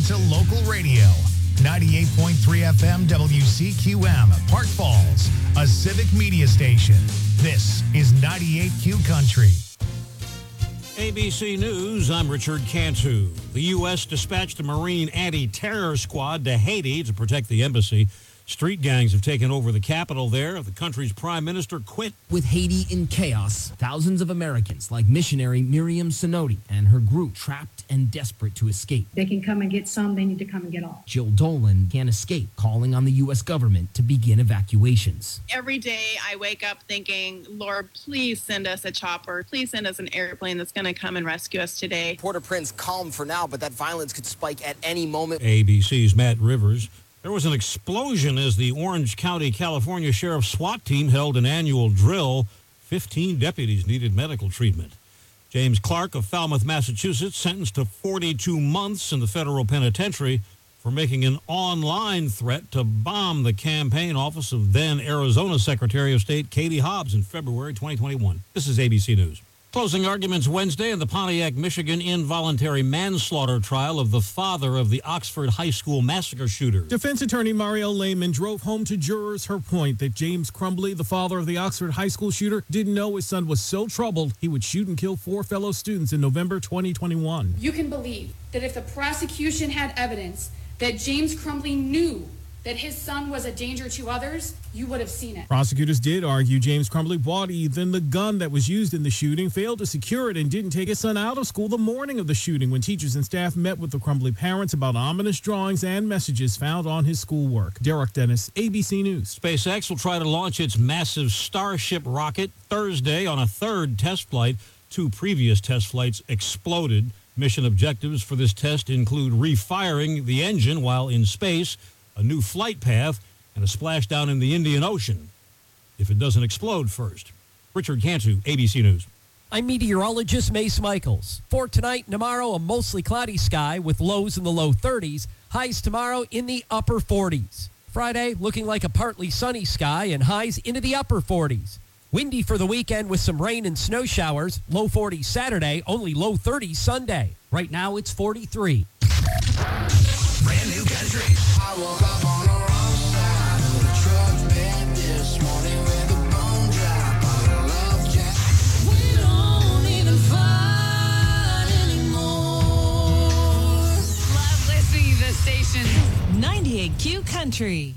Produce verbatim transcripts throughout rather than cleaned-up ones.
to local radio. ninety-eight point three F M W C Q M, Park Falls, a civic media station. This is ninety-eight Q Country. A B C News, I'm Richard Cantu. The U S dispatched a Marine anti-terror squad to Haiti to protect the embassy. Street gangs have taken over the capital there. The country's prime minister quit. With Haiti in chaos, thousands of Americans like missionary Miriam Sinodi and her group trapped and desperate to escape. They can come and get some, they need to come and get all. Jill Dolan can't escape, calling on the U S government to begin evacuations. Every day I wake up thinking, Lord, please send us a chopper. Please send us an airplane that's going to come and rescue us today. Port-au-Prince calm for now, but that violence could spike at any moment. A B C's Matt Rivers. There was an explosion as the Orange County, California Sheriff's SWAT team held an annual drill. Fifteen deputies needed medical treatment. James Clark of Falmouth, Massachusetts, sentenced to forty-two months in the federal penitentiary for making an online threat to bomb the campaign office of then Arizona Secretary of State Katie Hobbs in February twenty twenty-one. This is A B C News. Closing arguments Wednesday in the Pontiac, Michigan involuntary manslaughter trial of the father of the Oxford High School massacre shooter. Defense attorney Mario Lehman drove home to jurors her point that James Crumbley, the father of the Oxford High School shooter, didn't know his son was so troubled he would shoot and kill four fellow students in November twenty twenty-one. You can believe that if the prosecution had evidence that James Crumbley knew that his son was a danger to others, you would have seen it. Prosecutors did argue James Crumbley bought Ethan the gun that was used in the shooting, failed to secure it, and didn't take his son out of school the morning of the shooting when teachers and staff met with the Crumbley parents about ominous drawings and messages found on his schoolwork. Derek Dennis, A B C News. SpaceX will try to launch its massive Starship rocket Thursday on a third test flight. Two previous test flights exploded. Mission objectives for this test include refiring the engine while in space, a new flight path, and a splashdown in the Indian Ocean if it doesn't explode first. Richard Cantu, A B C News. I'm meteorologist Mace Michaels. For tonight and tomorrow, a mostly cloudy sky with lows in the low thirties, highs tomorrow in the upper forties. Friday, looking like a partly sunny sky and highs into the upper forties. Windy for the weekend with some rain and snow showers. Low forties Saturday, only low thirties Sunday. Right now, it's forty-three. Brand new country. I woke up on the wrong side of the truck bed this morning with a bone dry bottle of Jack. We don't even fight anymore. Love listening to the station. ninety-eight Q Country.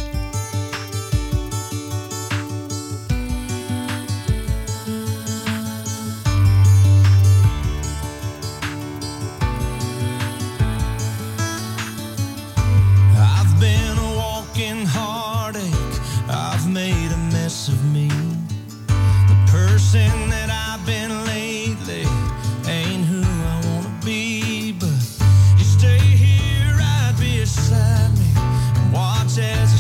Made a mess of me. The person that I've been lately ain't who I wanna be, but you stay here right beside me and watch as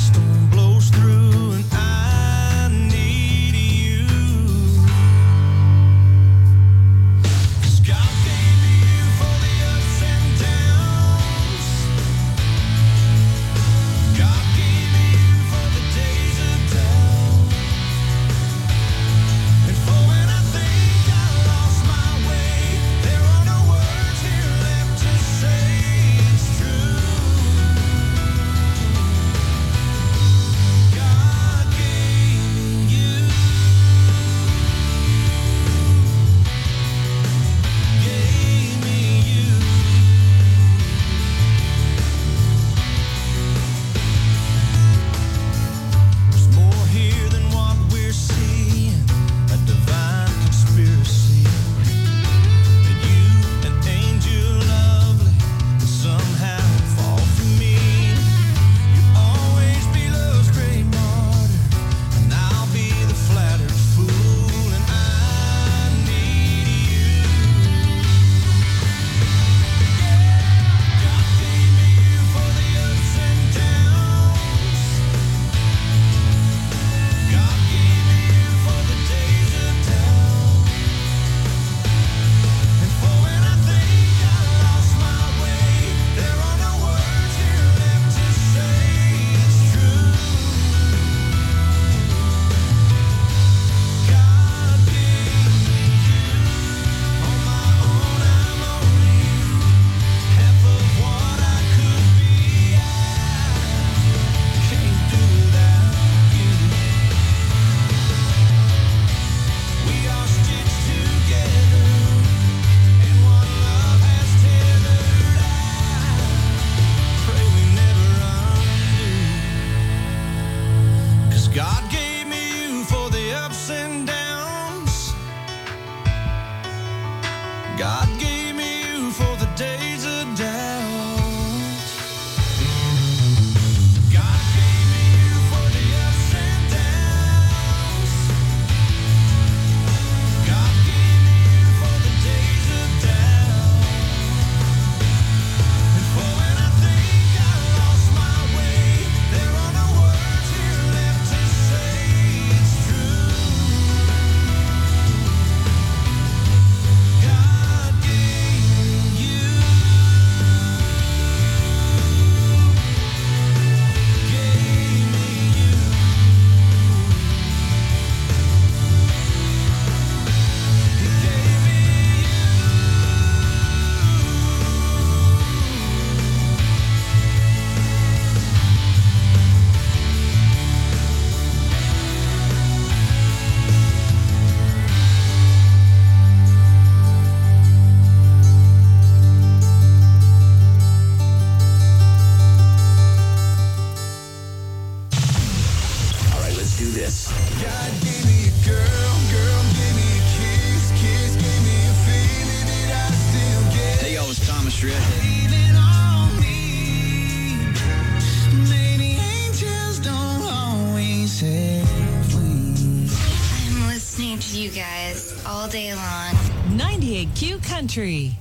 Extra. Leaning on me. Maybe angels don't always have wings. I'm listening to you guys all day long. ninety-eight Q Country.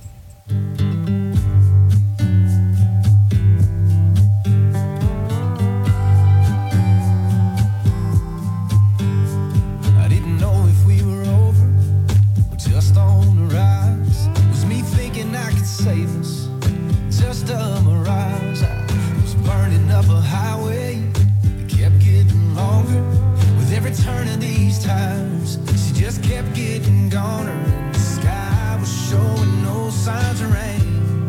I didn't know if we were over or just on the rise. Was me thinking I could save us? Just a mirage. I was burning up a highway that kept getting longer. With every turn of these tires, she just kept getting goner. And the sky was showing no signs of rain.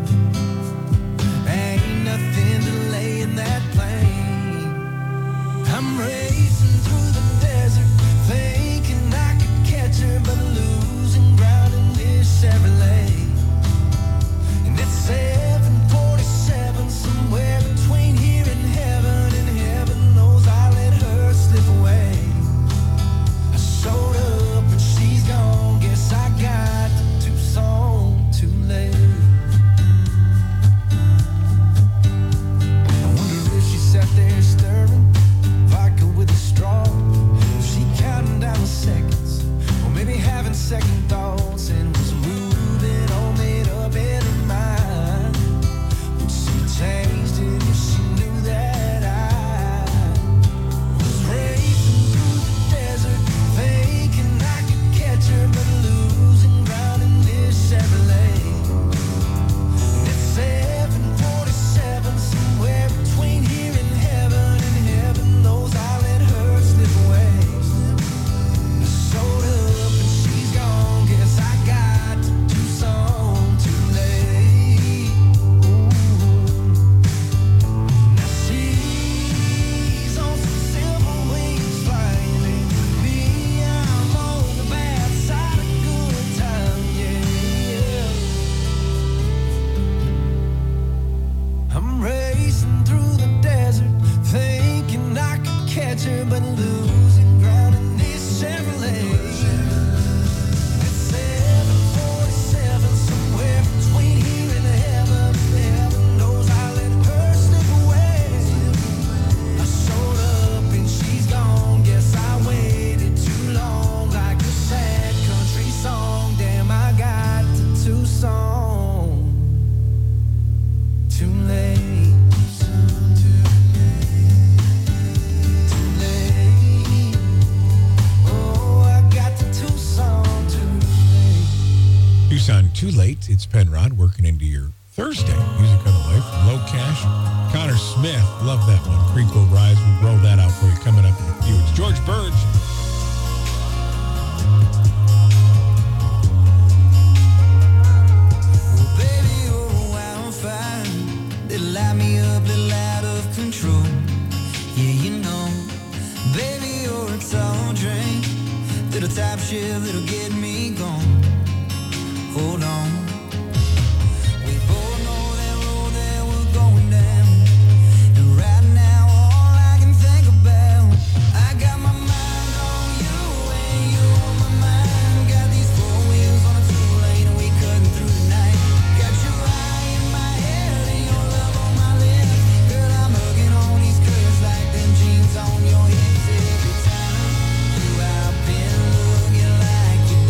Ain't nothing delaying that plane. I'm racing through the desert, thinking I could catch her, but losing ground in this Chevrolet. And it's seven forty-seven, somewhere between here and heaven, and heaven knows I let her slip away. I showed up and she's gone, guess I got to Tucson too late. I wonder if she sat there stirring vodka with a straw. Was she counting down the seconds, or maybe having second thoughts, and was moving all made up in her mind? Would she changed it if she knew that I was racing through the desert, thinking I could catch her, but losing ground in this Chevrolet. And it's seven forty-seven, somewhere between here and heaven, and heaven knows I let her slip away. I showed up and she's gone, guess I got to Tucson too late. Now she's on some silver wings flying, and me, I'm on the bad side of good time, yeah. I'm racing through the desert, thinking I could catch her, but losing ground in this Chevrolet. It's seven forty-seven, somewhere between here and heaven. Heaven knows I let her slip away. I showed up and she's gone, guess I waited too long, like a sad country song. Damn, I got to Tucson too late. Too late. Oh, I got to Tucson too late. Tucson Too Late. It's Penrod working into your Thursday. Music on the way from Low Cash. Connor Smith. Love that one. Creek Will Rise. We'll roll that out for you coming up in a few. It's George Burge. Well, baby, you're a wildfire. Little light me up, little out of control. Yeah, you know. Baby, you're a tall drink. Little top shit, little get me going. Hold on. We both know that road that we're going down. And right now, all I can think about, I got my mind on you and you on my mind. Got these four wheels on a two-lane and we cutting through the night. Got your eye in my head and your love on my lips. Girl, I'm hugging on these curves like them jeans on your hips. Every time you out been looking like you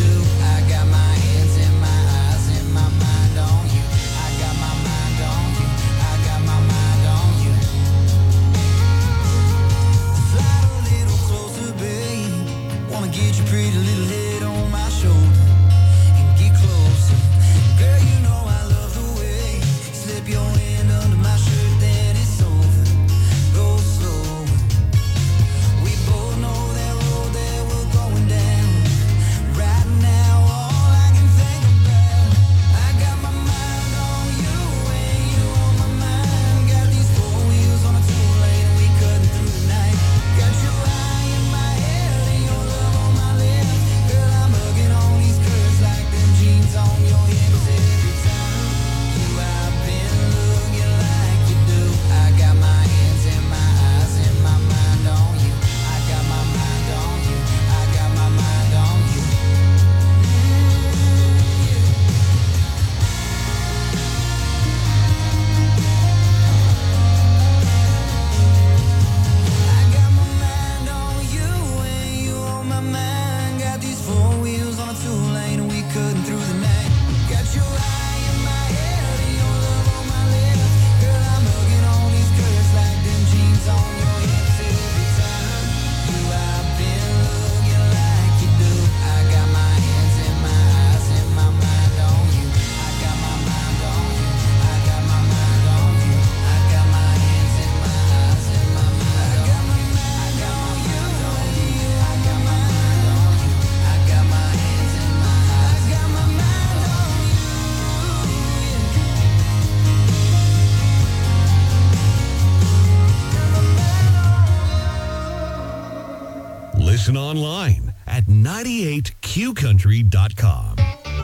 Listen online at ninety-eight q country dot com.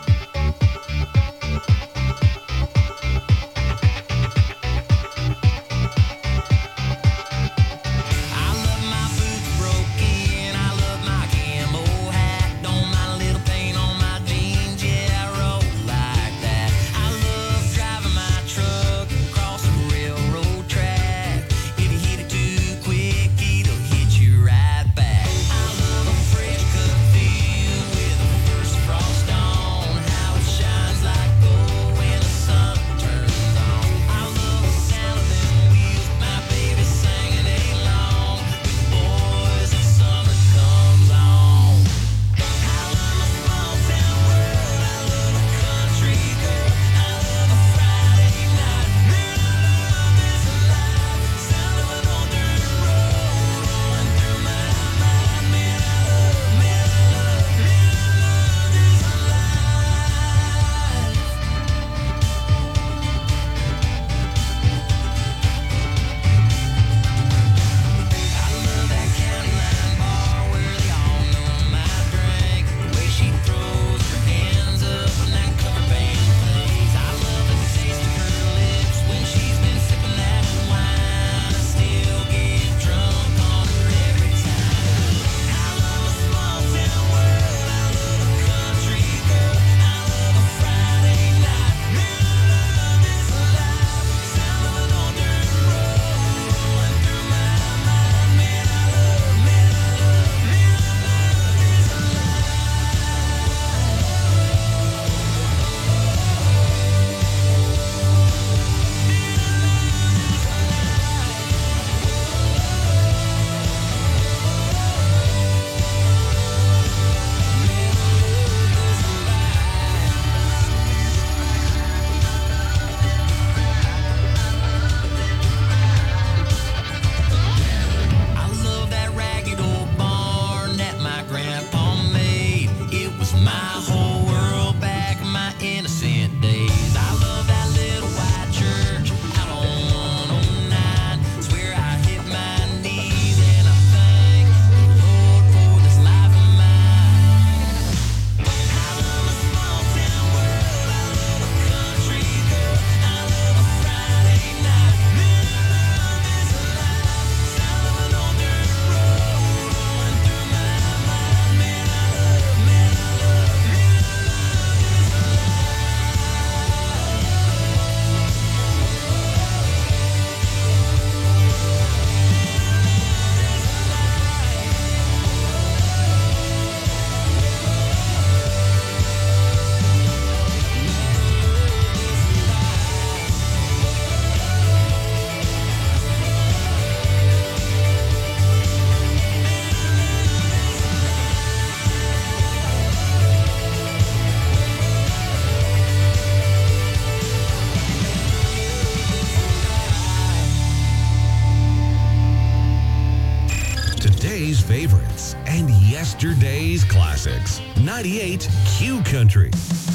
Today's favorites and yesterday's classics. ninety-eight Q Country.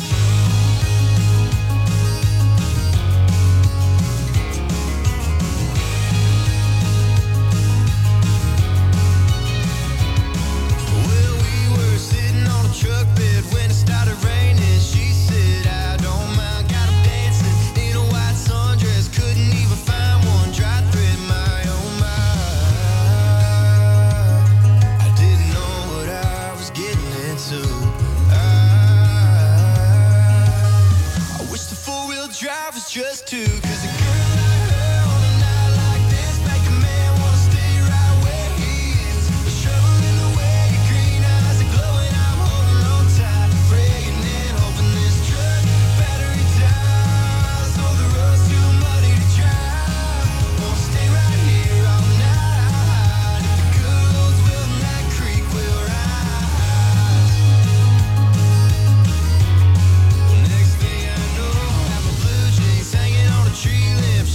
Just two, cause a girl like her on a night like this make a man wanna stay right where he is. A shovel in the way, your green eyes are glowing. I'm holding on tight, praying and hoping this truck battery dies. So the road's too muddy to drive. Won't stay right here all night. If the good Lord's will, that creek will rise. Well, next thing I know, have a blue jeans hanging on a tree limb.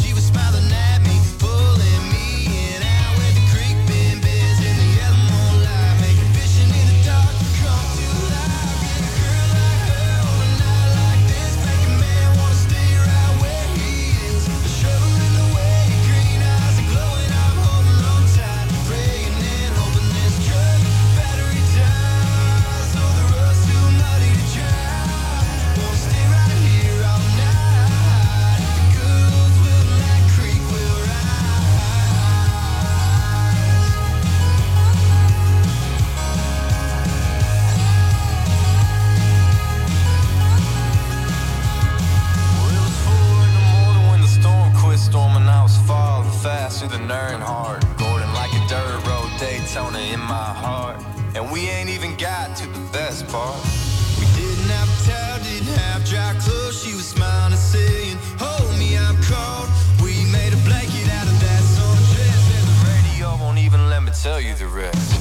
tell you the rest.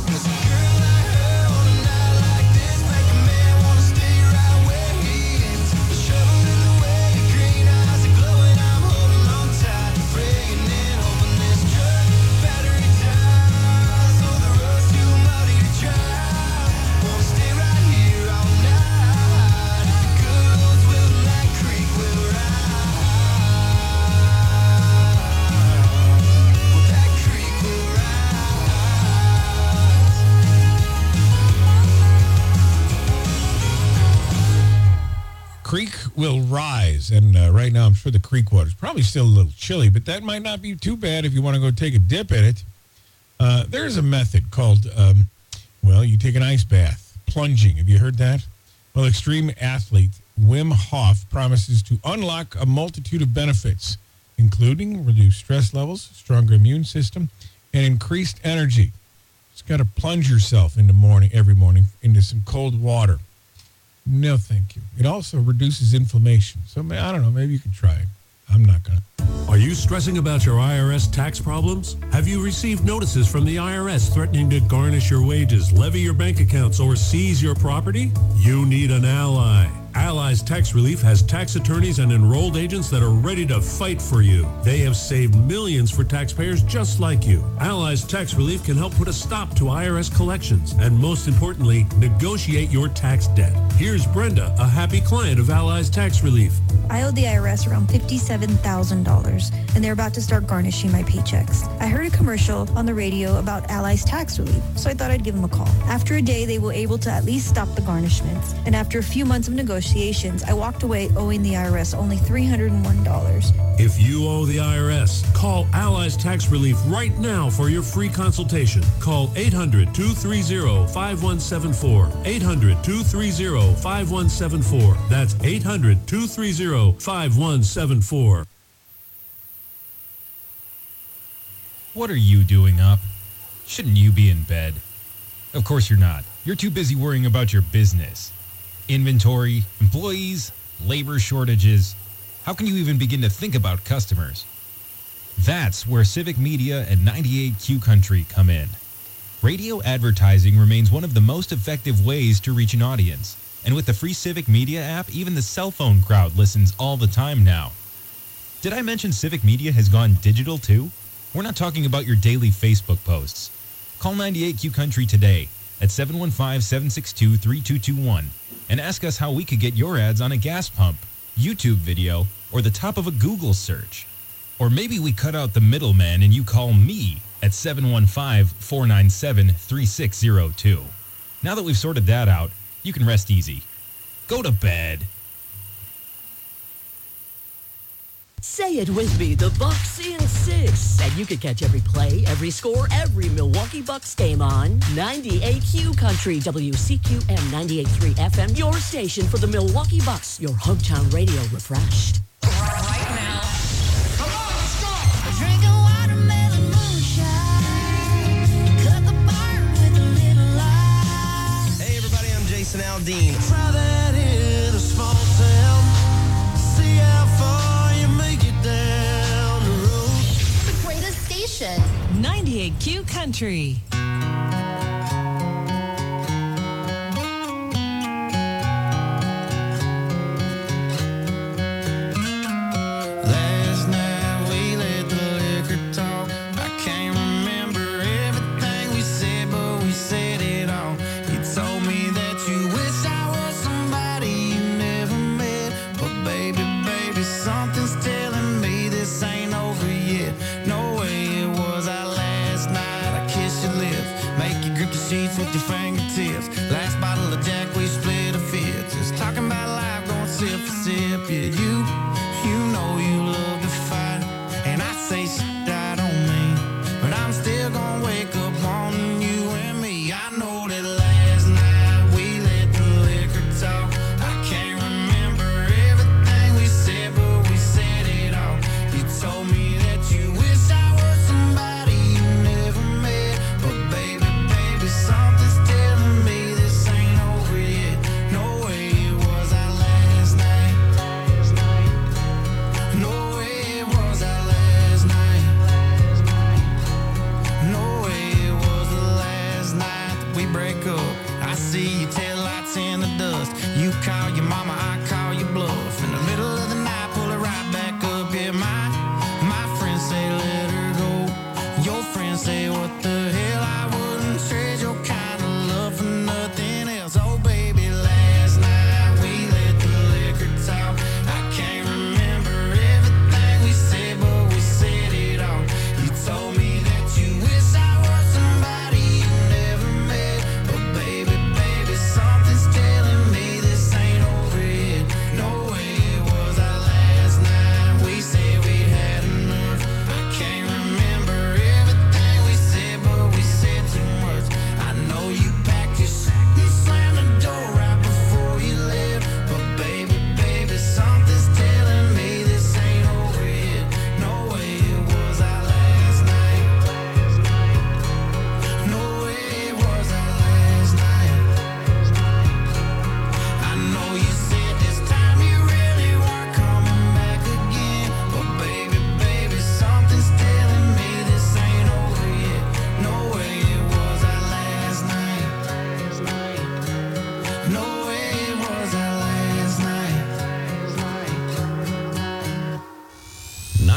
Creek will rise, and uh, right now I'm sure the creek water is probably still a little chilly, but that might not be too bad if you want to go take a dip in it. Uh, there's a method called, um, well, you take an ice bath, plunging. Have you heard that? Well, extreme athlete Wim Hof promises to unlock a multitude of benefits, including reduced stress levels, stronger immune system, and increased energy. Just got to plunge yourself into morning every morning into some cold water. No, thank you. It also reduces inflammation. So, I don't know, maybe you could try it. I'm not going to. Are you stressing about your I R S tax problems? Have you received notices from the I R S threatening to garnish your wages, levy your bank accounts, or seize your property? You need an ally. Allies Tax Relief has tax attorneys and enrolled agents that are ready to fight for you. They have saved millions for taxpayers just like you. Allies Tax Relief can help put a stop to I R S collections and, most importantly, negotiate your tax debt. Here's Brenda, a happy client of Allies Tax Relief. I owed the I R S around fifty-seven thousand dollars, and they're about to start garnishing my paychecks. I heard a commercial on the radio about Allies Tax Relief, so I thought I'd give them a call. After a day, they were able to at least stop the garnishments, and after a few months of negotiations, I walked away owing the I R S only three hundred one dollars. If you owe the I R S, call Allies Tax Relief right now for your free consultation. Call eight hundred, two three zero, five one seven four. eight hundred, two three zero, five one seven four. That's eight hundred, two three zero, five one seven four. What are you doing up? Shouldn't you be in bed? Of course you're not. You're too busy worrying about your business. Inventory, employees, labor shortages. How can you even begin to think about customers? That's where Civic Media and ninety-eight Q Country come in. Radio advertising remains one of the most effective ways to reach an audience. And with the free Civic Media app, even the cell phone crowd listens all the time now. Did I mention Civic Media has gone digital too? We're not talking about your daily Facebook posts. Call ninety-eight Q Country today at seven one five, seven six two, three two two one and ask us how we could get your ads on a gas pump, YouTube video, or the top of a Google search. Or maybe we cut out the middleman and you call me at seven one five, four nine seven, three six zero two. Now that we've sorted that out, you can rest easy. Go to bed. Say it with me, the Bucks in six. And you can catch every play, every score, every Milwaukee Bucks game on ninety-eight Q Country, W C Q M ninety-eight point three F M, your station for the Milwaukee Bucks, your hometown radio refreshed. Right now. Come on, let's go! Drinking watermelon moonshine. Cut the bar with a little light. Hey everybody, I'm Jason Aldean. Try that in a small town. See how far you make it down the road. The greatest station. ninety-eight Q Country. Last night we let the liquor talk. I can't remember everything we said, but we said it all. You told me that you wish I was somebody you never met. But baby, baby, something's telling me this ain't over yet. No way it was our last night. I kissed your lips, make you grip your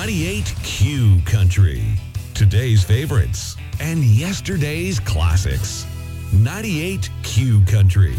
ninety-eight Q Country. Today's favorites and yesterday's classics. ninety-eight Q Country.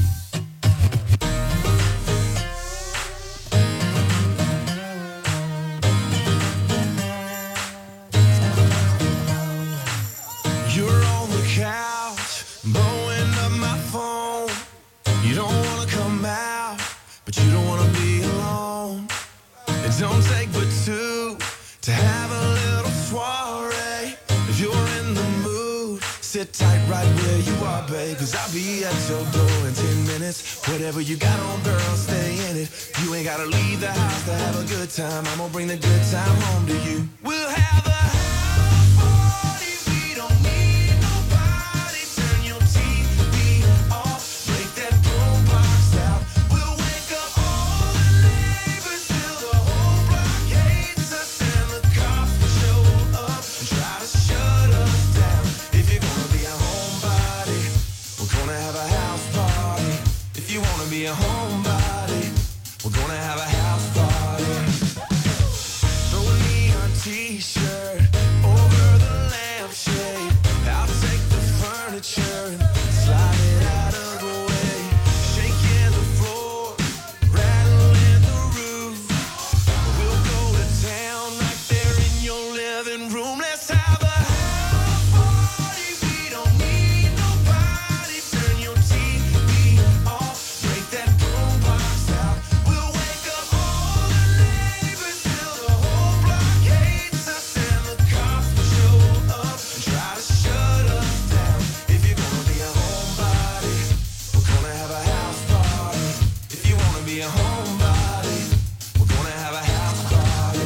You're on the couch, blowing up my phone. You don't want to come out, but you don't want to be alone. It don't take but two to have a little soiree. If you're in the mood, sit tight right where you are, babe. Cause I'll be at your door in ten minutes. Whatever you got on, girl, stay in it. You ain't gotta leave the house to have a good time. I'm gonna bring the good time home to you. We'll have a house party. We don't need nobody. Turn your T V off. Break that boombox out. We'll wake up all the neighbors till the whole block hates us. And the cops will show up and try to shut us down. If you're gonna be a homebody, we're gonna have a house party. If you wanna be a homebody, we're gonna have a house party. Throw a neon t-shirt over the lampshade. I'll take the furniture and slide it out of the way. Shaking the floor, rattling the roof. We'll go to town right there in your living room. Let's have a house party. We don't need nobody. Turn your T V off. Break that boombox out. We'll wake up all the neighbors till the whole block hates us. And the cops will show up and try to shut us down. If you're gonna be a homebody, we're gonna have a house party. If you wanna be a homebody, we're gonna have a house party.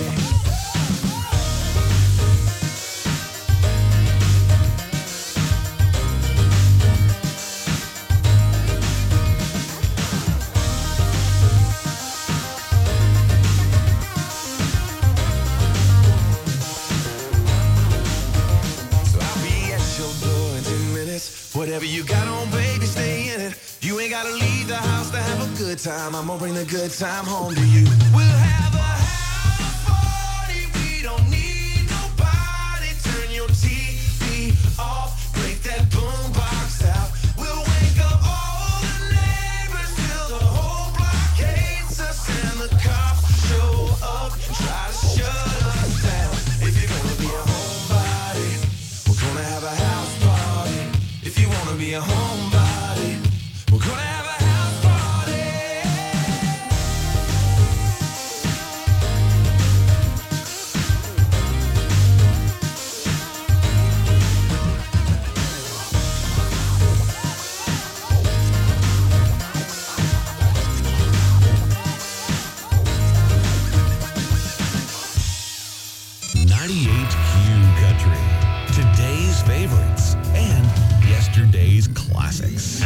So I'll be at your door in ten minutes. Whatever you got on, baby, stay in it. You ain't gotta leave the house to have a good time. I'm gonna bring the good time home to you. We'll have a house party. We don't need nobody. Turn your T V off. Break that boombox out. We'll wake up all the neighbors till the whole block hates us. And the cops show up and try to shut us down. If you're gonna be a homebody, we're gonna have a house party. If you wanna be a homebody, we're gonna have a house party. ninety-eight Q Country. Today's favorites and yesterday's classics.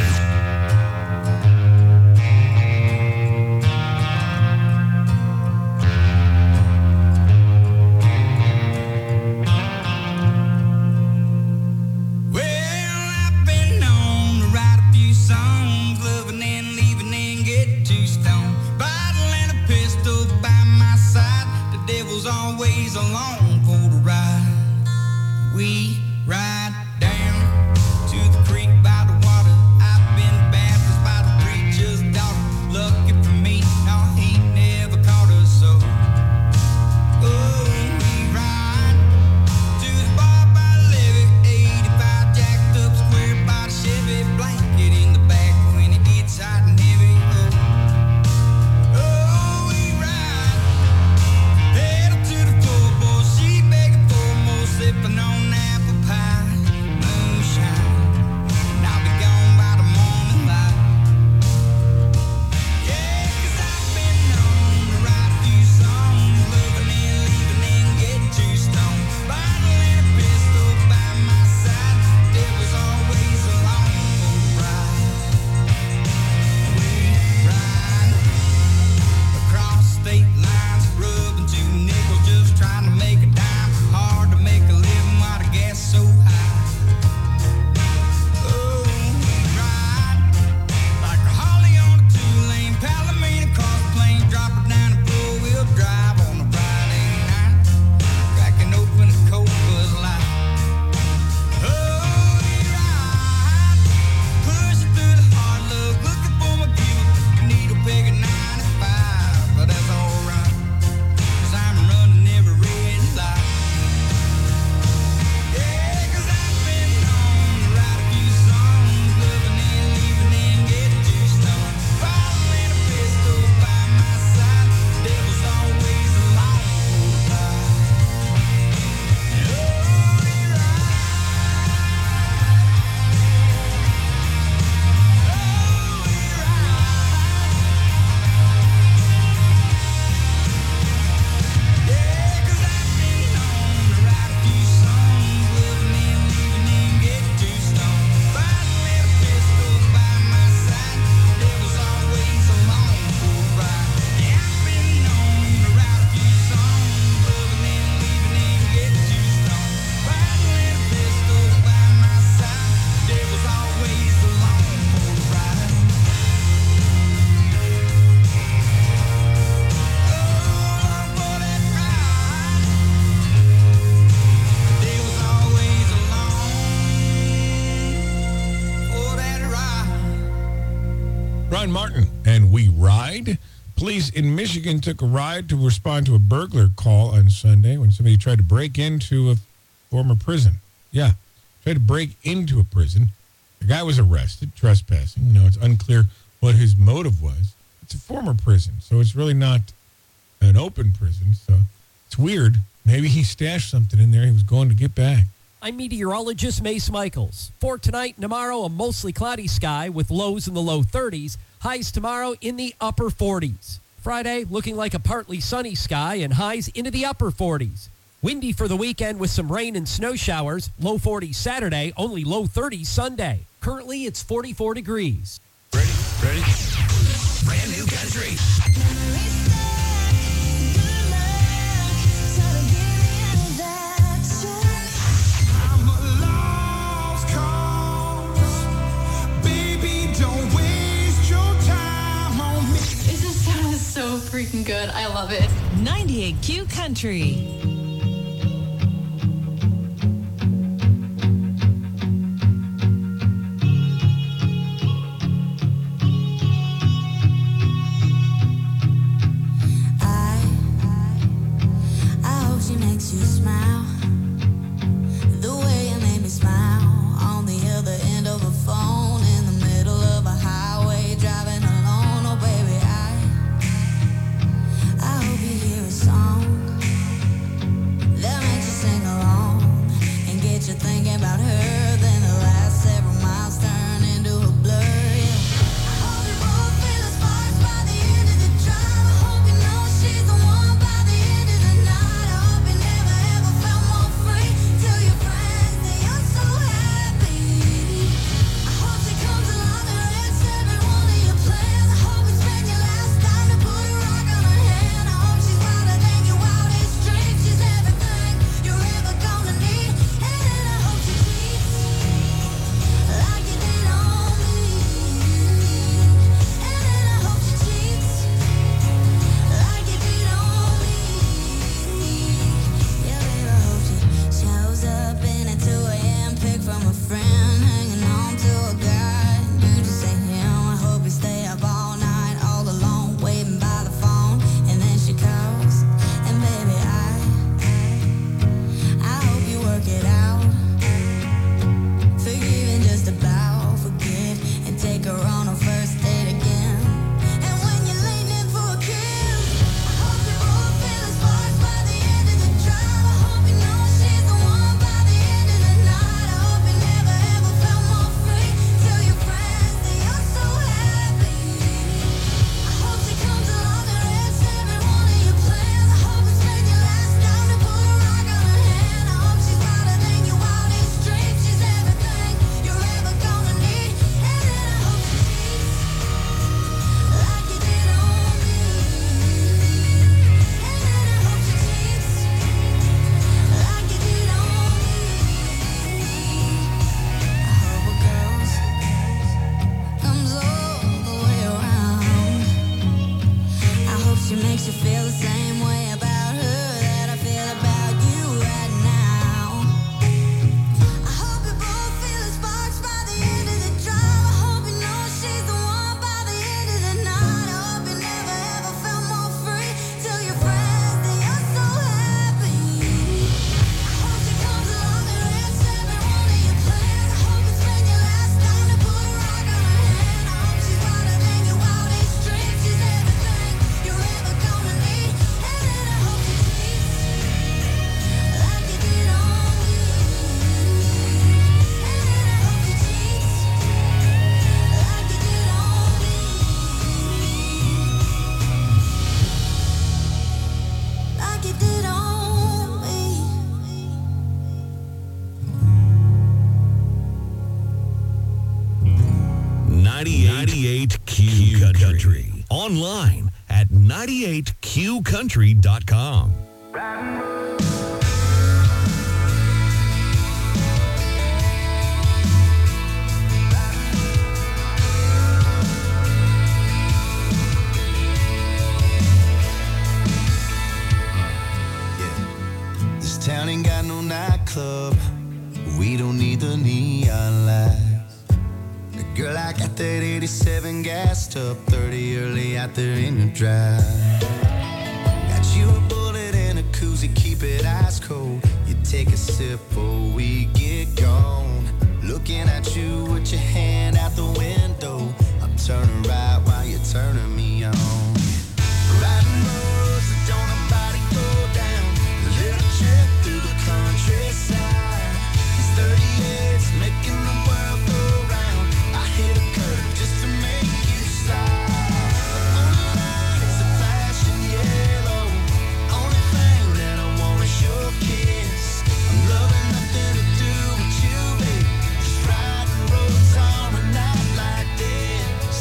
Well, I've been known to write a few songs, loving and leaving and get too stoned. Bottle and a pistol by my side, the devil's always along for the ride. We ride down to the creek by the water. I've been baptized by the preacher's daughter. Lucky for me, no, he never caught us so. Oh, we ride to the bar by the levee, eighty-five jacked up square by the Chevy, blanket in the back when it gets hot and heavy. Oh, oh, we ride, pedal to the floor, boy, she begging for more, sipping on apple pie. Ron Martin and We Ride. Police in Michigan took a ride to respond to a burglar call on Sunday when somebody tried to break into a former prison. Yeah, tried to break into a prison. The guy was arrested, trespassing. You know, it's unclear what his motive was. It's a former prison, so it's really not an open prison. So it's weird. Maybe he stashed something in there he was going to get back. I'm meteorologist Mace Michaels. For tonight and tomorrow, a mostly cloudy sky with lows in the low thirties. Highs tomorrow in the upper forties. Friday, looking like a partly sunny sky and highs into the upper forties. Windy for the weekend with some rain and snow showers. Low forties Saturday, only low thirties Sunday. Currently, it's forty-four degrees. Ready? Ready? Brand new country. So freaking good. I love it. ninety-eight Q Country. I, I hope she makes you smile. The way you made me smile on the other end of a phone in the middle of a highway driving alone. Oh, baby, I. I hope you hear a song that makes you sing along and get you thinking about her. Then the last several miles turn into a blur. Yeah. I hope you both feel the sparks by the end of the drive. I hope you know she's the one by the end of the night. I hope you never ever felt more free. Tell your friends that you're so happy. I hope she comes along and wrecks every one of your plans. I hope you spend your last dime to put a rock on her hand. I hope she's wilder than your wildest dreams. She's everything you're ever gonna need. And then I hope she cheats like you did on me. And then I hope she cheats like you did on me. Yeah, baby, I hope she shows up in a two a.m. pic from a friend, hanging on to a guy. You just ain't him. I hope you stay up all night, all alone, waiting by the phone. And then she calls, and baby, I, I hope you work it out. Forgive and just about forget, and take her on a first date again. And when you're leaning in for a kiss, I hope you both feel the sparks by the end of the drive. I hope you know she's the one by the end of the night. I hope you never ever felt more free. Tell your friends that you're so happy. I hope she comes along and wrecks every one of your plans. I hope you spend your last dime to put a rock on her hand. I hope she's wilder than your wildest dreams. She's everything you're ever gonna need. And then I hope she cheats like you did on me. And then I hope she cheats like you did on me. I hope a girl's comes all the way around. I hope she makes you feel the same way about her that I feel about you right now. I hope you both feel the sparks by the end of the drive. I hope you know she's the one by the end of the night. I hope you never ever felt more free. Tell your friends that you're so happy. I hope she comes along and wrecks every one of your plans. I hope you spend your last dime to put a rock on her hand. I hope she's wilder than your wildest dreams. She's everything you're ever gonna need. And then I hope she cheats like you did on me. And then I hope she cheats like you did on me. Like you did on me. ninety-eight Q Country. Online at ninety-eight q country dot com. This town ain't got no nightclub. We don't need the neon lights. Girl, Well, I got that eighty-seven gassed up, thirty early out there in the drive. Got you a bullet and a koozie, keep it ice cold. You take a sip before we get gone. Looking at you with your hand out the window. I'm turning right while you're turning me on. Riding roads that don't nobody go down. A little trip through the countryside. These thirty-eights making the world go round. I hit a curve just to make you slide. Only light is a flashing yellow. Only thing that I want is your kiss. I'm loving nothing to do with you, babe. Just riding roads on a night like this.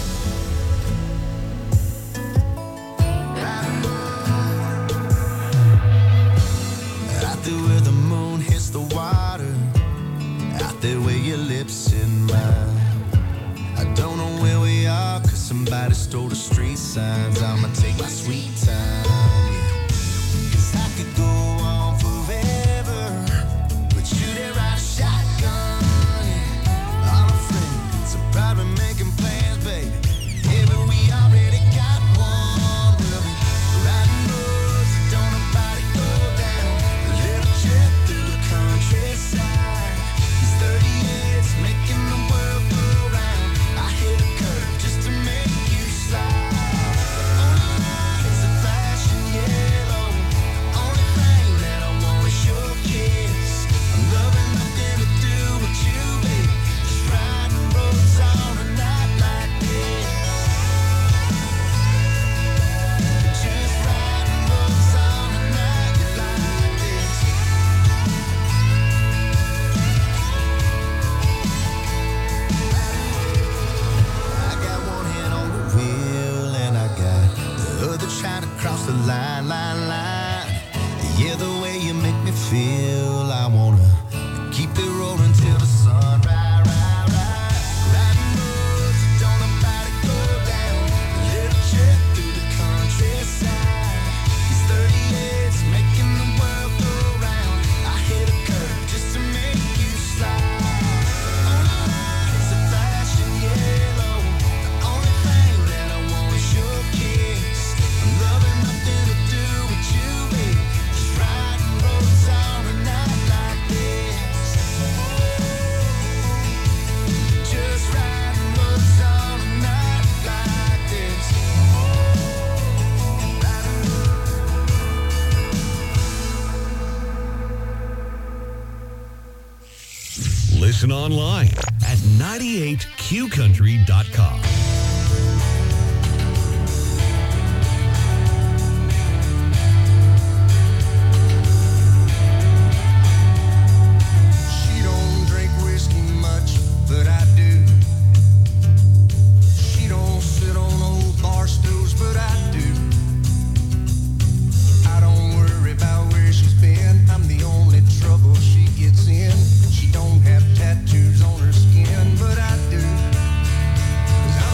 Out there where the moon hits the water, out there where your lips in mine. I don't know where we are, cause somebody stole the street signs. I'ma take my sweet time, yeah. Cause I could go on forever, but you there ride a shotgun, yeah. All my friends are probably making plans, baby. Yeah, but we already got one. We'll be riding roads that don't nobody go down. A little trip through the countryside. These thirty-eights making the world go round. I hit a curve just to make you slide. Only light is a flashing yellow. Only thing that I want is your kiss. I'm loving nothing to do with you, babe. Just riding roads on a night like this. Just riding roads on a night like this. I got one hand on the wheel and I got the other trying to cross the line, line, line. Yeah, the way you make me feel, I wanna keep it rolling till the sun rise, rise, rise. Riding roads that don't nobody go down. A little trip through the countryside. These thirty-eights making the world go round. I hit a curve just to make you slide. Only light is a flashing yellow. The only thing that I want is your kiss. I'm loving nothing to do with you, babe. Just riding roads on a night like this. Just riding roads on a night like this. Listen online at ninety-eight q country dot com. She don't drink whiskey much, but I do. She don't sit on old bar stools, but I do. I don't worry about where she's been. I'm the only trouble she gets in. She don't have tattoos on her skin, but I do. 'Cause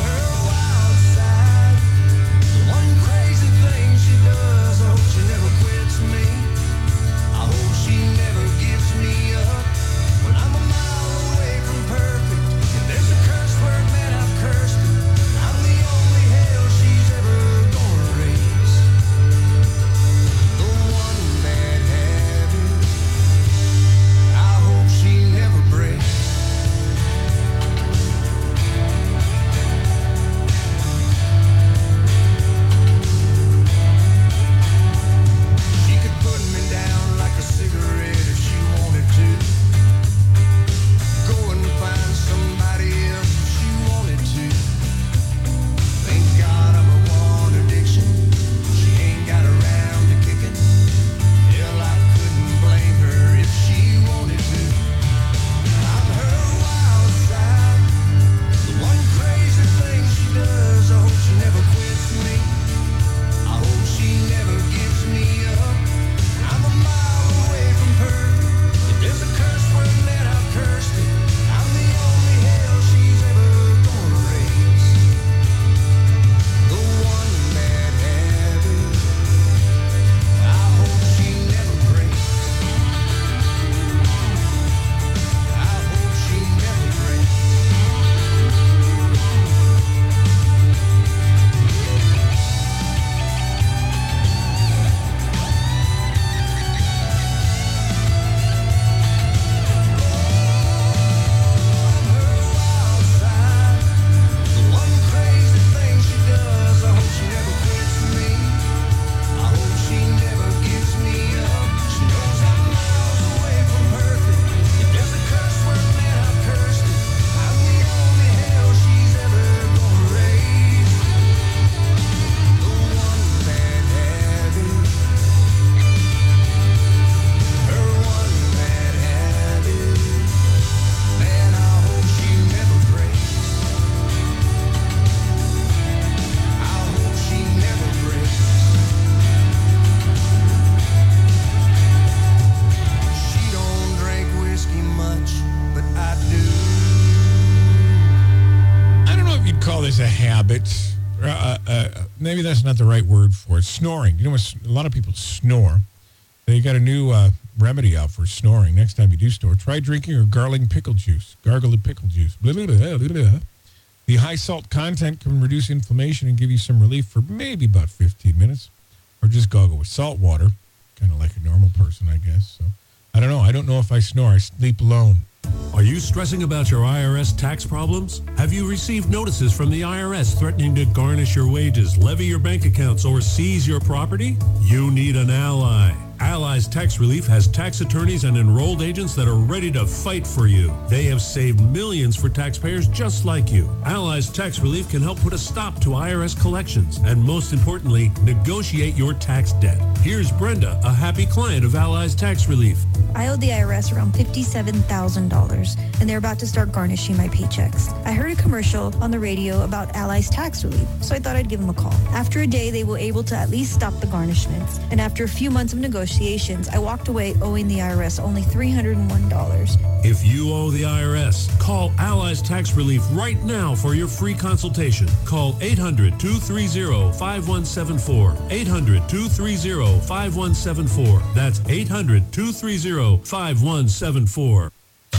habit. Uh, uh, maybe that's not the right word for it. Snoring. You know, a lot of people snore. They got a new uh, remedy out for snoring. Next time you do snore, try drinking or gargling pickle juice. Gargle pickle juice. Blah, blah, blah, blah, blah. The high salt content can reduce inflammation and give you some relief for maybe about fifteen minutes. Or just gargle with salt water, kind of like a normal person, I guess. So I don't know. I don't know if I snore. I sleep alone. Are you stressing about your I R S tax problems? Have you received notices from the I R S threatening to garnish your wages, levy your bank accounts, or seize your property? You need an ally. Allies Tax Relief has tax attorneys and enrolled agents that are ready to fight for you. They have saved millions for taxpayers just like you. Allies Tax Relief can help put a stop to I R S collections and, most importantly, negotiate your tax debt. Here's Brenda, a happy client of Allies Tax Relief. I owed the I R S around fifty-seven thousand dollars, and they're about to start garnishing my paychecks. I heard a commercial on the radio about Allies Tax Relief, so I thought I'd give them a call. After a day, they were able to at least stop the garnishments, and after a few months of negotiations, I walked away owing the I R S only three hundred one dollars. If you owe the I R S, call Allies Tax Relief right now for your free consultation. Call eight hundred, two three zero, five one seven four. eight hundred, two three zero, five one seven four. That's eight hundred, two three zero, five one seven four.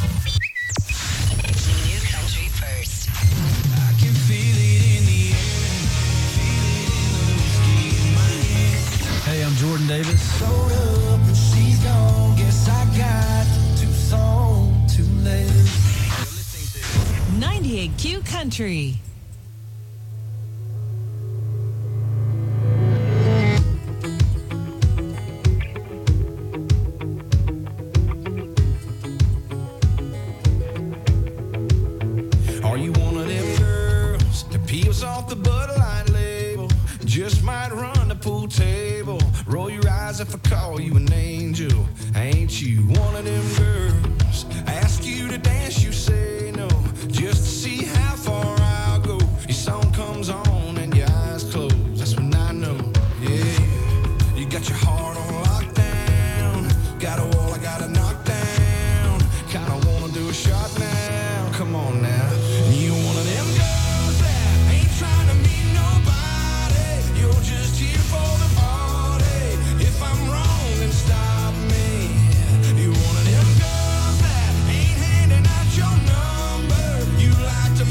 New country first. I can feel it in the air, feel it in the whiskey in my hand. Hey, I'm Jordan Davis. Sold up and she's gone. Guess I got too soon, too late. ninety-eight Q Country. Are you one of them girls that peels off the Bud Light label? Just might run the pool table. Roll your eyes if I call you an angel. Ain't you one of them girls? Ask you to dance, you say no. Just to see how far I'll go. Your song comes on and your eyes close. That's when I know, yeah. You got your heart on lockdown. Got a wall I gotta knock down. Kinda wanna do a shot now. Come on now. You one of them girls that ain't trying to meet nobody. You're just here for the party. If I'm wrong, then stop me. You one of them girls that ain't handing out your number. You like to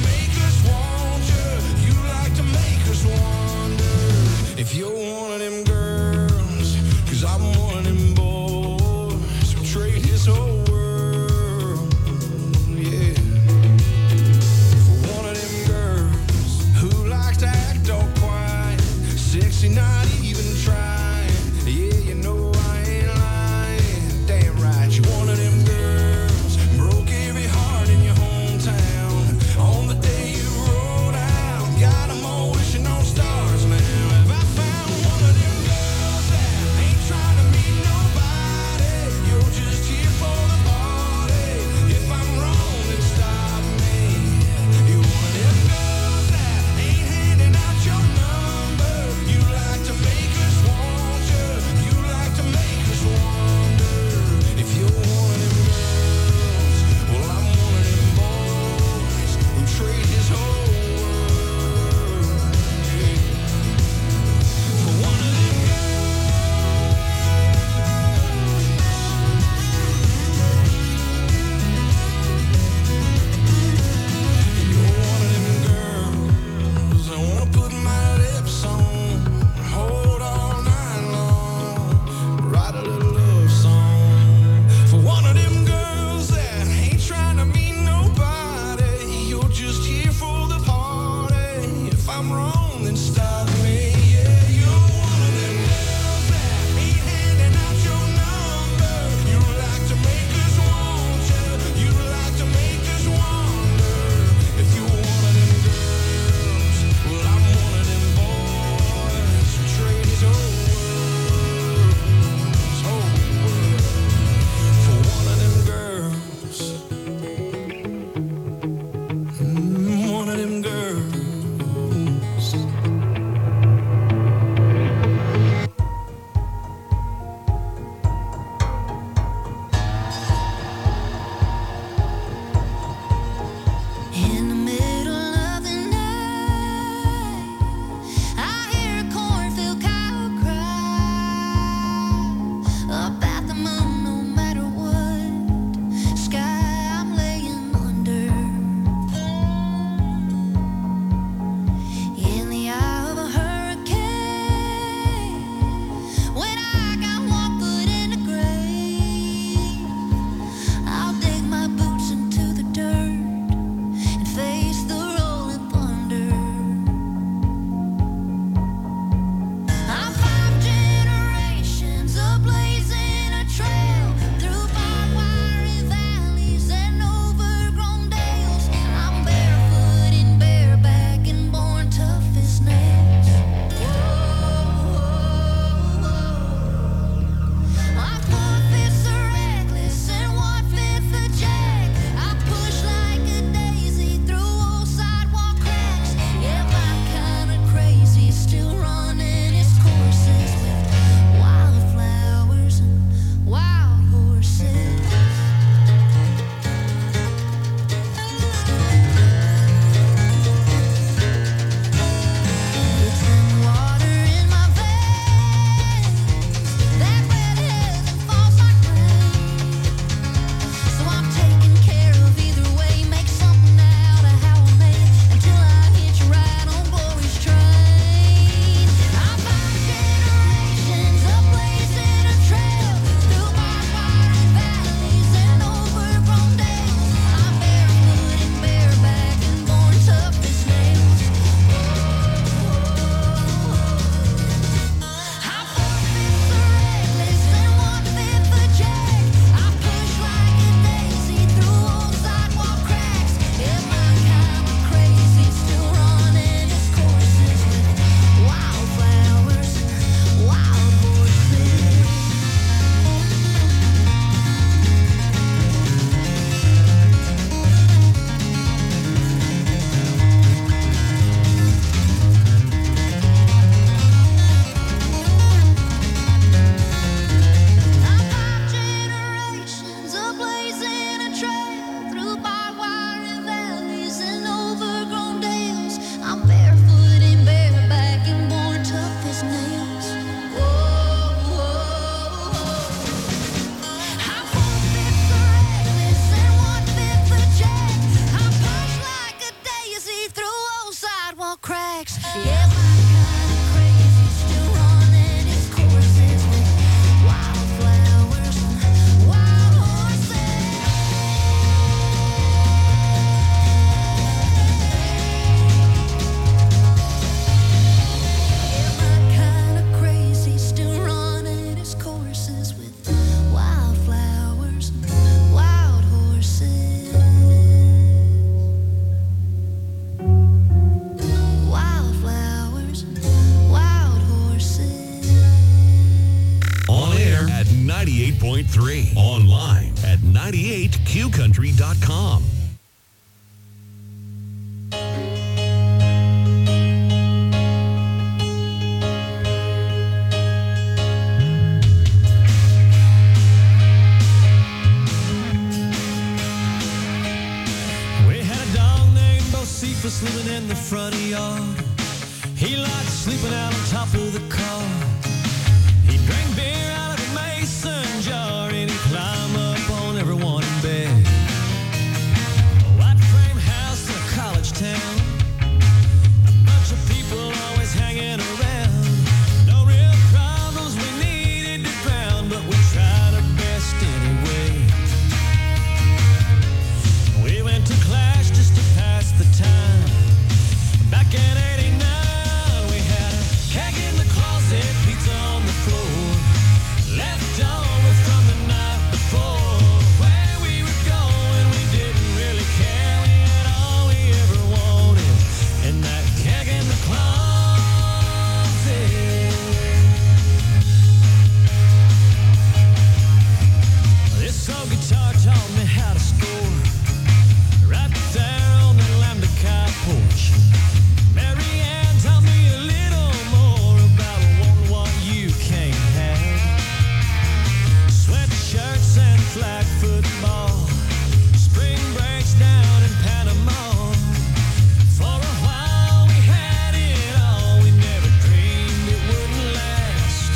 point three. Online at ninety-eight Q country dot com. We had a dog named Bo Cephas living in the front yard. He liked sleeping out on top of the car. He drank beer out of a mason jar and he'd climb up on everyone in bed. A white frame house in a college town. A bunch of people always hanging around. No real problems we needed to drown, but we tried our best anyway. We went to Clash just to pass the time. Back in eighty-nine, we had a keg in the closet, pizza on the floor, left over from the night before. Where we were going, we didn't really care. We had all we ever wanted in that keg in the closet. This old guitar taught me how to score. Right there on the Lambda Kai porch. Mary Ann taught me a little more about wanting what you can't have. Sweatshirts and flag football. Spring breaks down in Panama. For a while we had it all. We never dreamed it wouldn't last.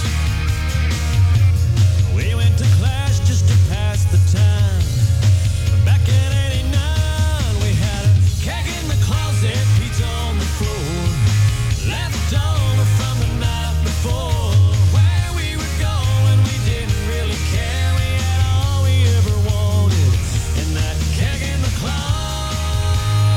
We went to Clash just to pass the time. Back in eighty-nine, we had a keg in the closet, pizza on the floor, left over from the night before. Where we were going, we didn't really care. We had all we ever wanted in that keg in the closet.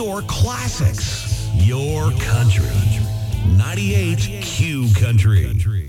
your classics, your country. ninety-eight Q Country.